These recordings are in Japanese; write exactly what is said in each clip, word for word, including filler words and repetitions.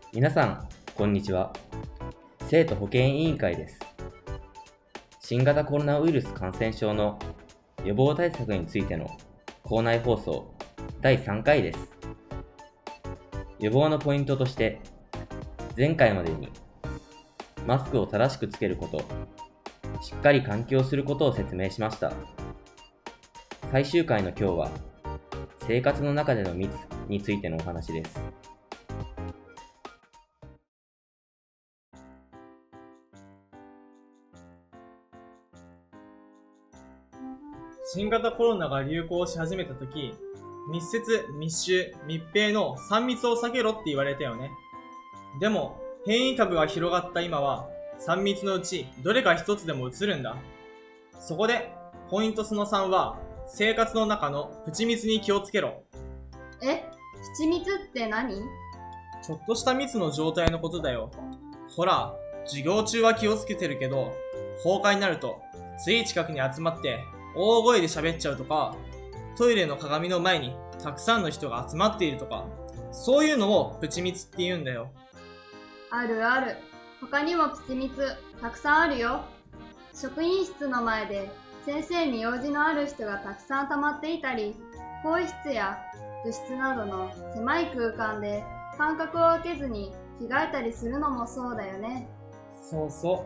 皆さん、こんにちは。生徒保健委員会です。新型コロナウイルス感染症の予防対策についての校内放送だいさんかいです。予防のポイントとして、前回までにマスクを正しくつけること、しっかり換気をすることを説明しました。最終回の今日は、生活の中での密についてのお話です。 新型コロナが流行し始めた時、密接、密集、密閉のさん密を避けろって言われたよね。でも、変異株が広がった今は、さん密のうちどれか一つでも移るんだ。そこで、ポイントそのさんは、生活の中のプチ密に気をつけろ。 え、プチ密って何？ ちょっとした密の状態のことだよ。ほら、授業中は気をつけてるけど、放課になると、つい近くに集まって、大声で喋っちゃうとか、トイレの鏡の前にたくさんの人が集まっているとか、そういうのをプチ密って言うんだよ。 あるある。他にもプチ密たくさんあるよ。職員室の前で先生に用事のある人がたくさん溜まっていたり、更衣室や部室などの狭い空間で間隔を空けずに着替えたりするのもそうだよね。 そうそう。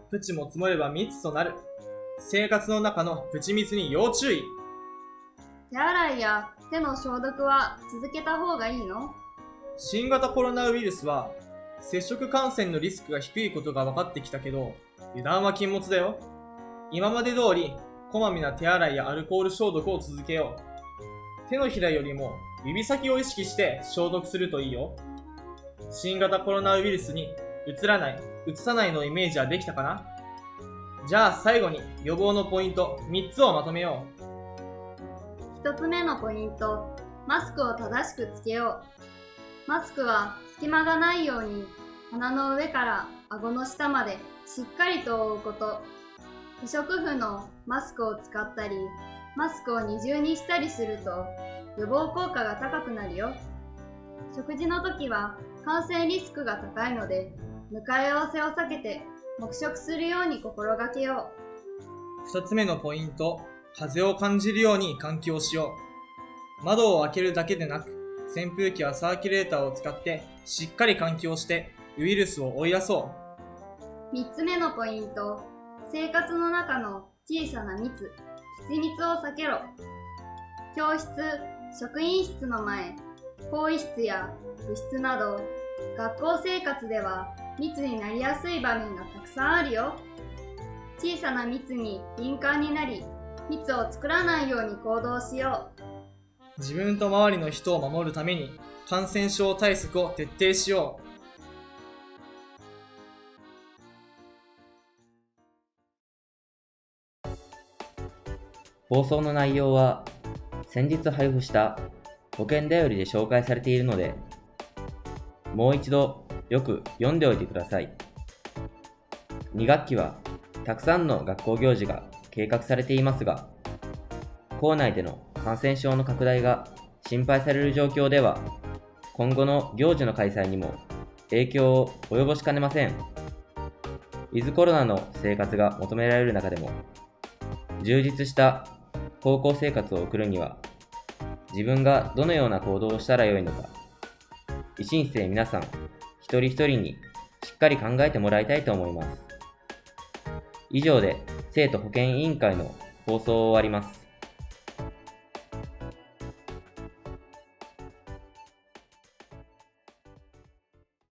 プチも積もれば密となる。生活の中のプチ密に要注意。 手洗いや手の消毒は続けた方がいいの？ 新型コロナウイルスは接触感染のリスクが低いことが分かってきたけど、油断は禁物だよ。今まで通りこまめな手洗いやアルコール消毒を続けよう。手のひらよりも指先を意識して消毒するといいよ。新型コロナウイルスにうつらない、うつさないのイメージはできたかな？じゃあ最後に予防のポイントみっつをまとめよひとつめのポイント、マスクを正しくつけよう。マスクは隙間がないように鼻の上から顎の下までしっかりと覆うこと。不織布のマスクを使ったり、マスクを二重にしたりすると予防効果が高くなるよ。食事の時は感染リスクが高いので、向かい合わせを避けて黙食するように心がけよう。ふたつめのポイント、風を感じるように換気をしよう。窓を開けるだけでなく、扇風機やサーキュレーターを使ってしっかり換気をしてウイルスを追い出そう。みっつめのポイント、生活の中の小さな密、プチ密を避けろ。教室、職員室の前、更衣室や部室など、学校生活では密になりやすい場面がたくさんあるよ。小さな密に敏感になり、密を作らないように行動しよう。 自分と周りの人を守るために感染症対策を徹底しよう。 放送の内容は先日配布した保健だよりで紹介されているので、もう一度よく読んでおいてください。に学期はたくさんの学校行事が計画されていますが、校内での感染症の拡大が心配される状況では、今後の行事の開催にも影響を及ぼしかねません。ウィズコロナの生活が求められる中でも、充実した高校生活を送るには、自分がどのような行動をしたらよいのか、維新生皆さん一人一人にしっかり考えてもらいたいと思います。以上で生徒保健委員会の放送を終わります。